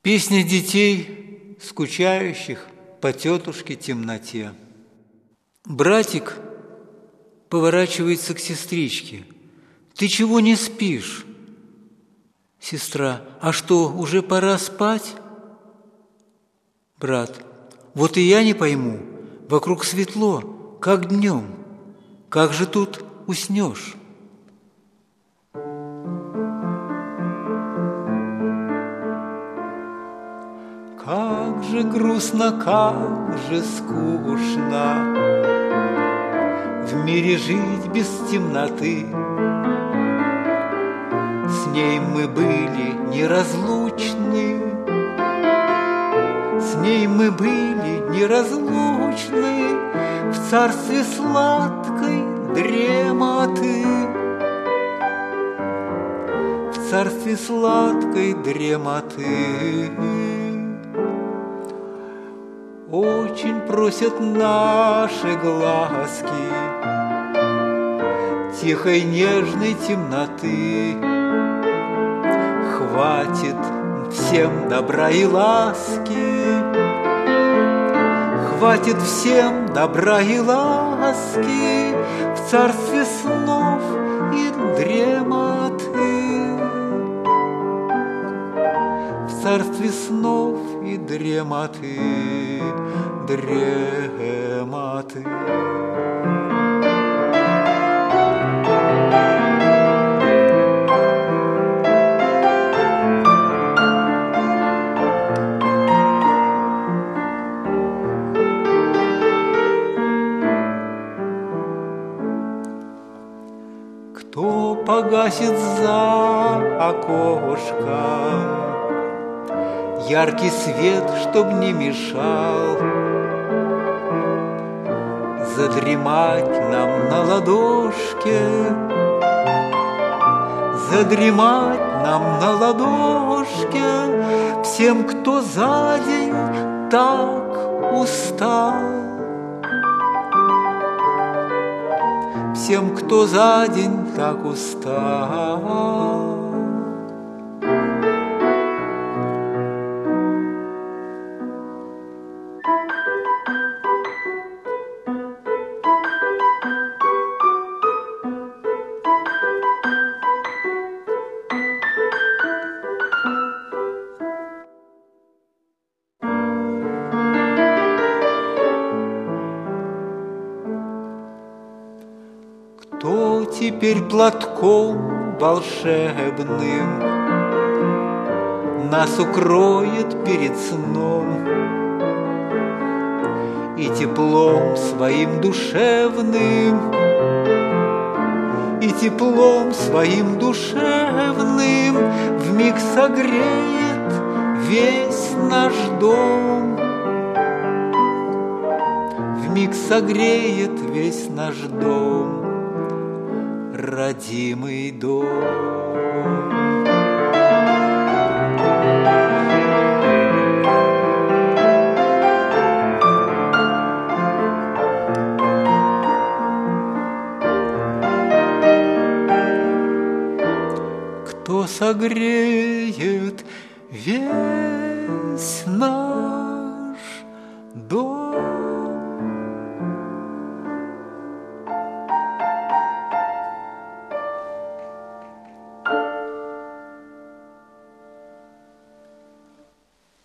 Песня детей, скучающих по тетушке темноте. Братик поворачивается к сестричке. «Ты чего не спишь?» Сестра: «А что, уже пора спать?» Брат: «Вот и я не пойму, вокруг светло, как днем, как же тут уснешь?» Как же грустно, как же скучно в мире жить без темноты. С ней мы были неразлучны, с ней мы были неразлучны в царстве сладкой дремоты, в царстве сладкой дремоты. Очень просят наши глазки тихой нежной темноты. Хватит всем добра и ласки, хватит всем добра и ласки в царстве снов и дремоты, в царстве снов и дремоты, дремоты. Кто погасит за окошком яркий свет, чтоб не мешал задремать нам на ладошке, задремать нам на ладошке всем, кто за день так устал, всем, кто за день так устал. Кто теперь платком волшебным нас укроет перед сном и теплом своим душевным, и теплом своим душевным вмиг согреет весь наш дом, вмиг согреет весь наш дом, родимый дом. Кто согреет весь наш дом?